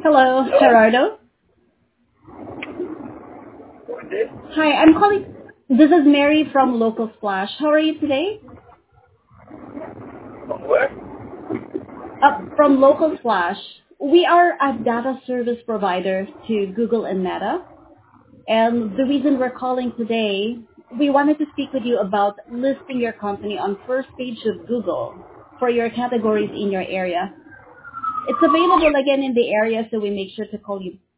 Hello, Hello? Gerardo. Who is this? Hi, I'm calling. This is Mary from Local Splash. How are you today? From where? From Local Splash. We are a data service provider to Google and Meta. And the reason we're calling today, we wanted to speak with you about listing your company on first page of Google for your categories in your area. It's available again in the area, so we make sure to call you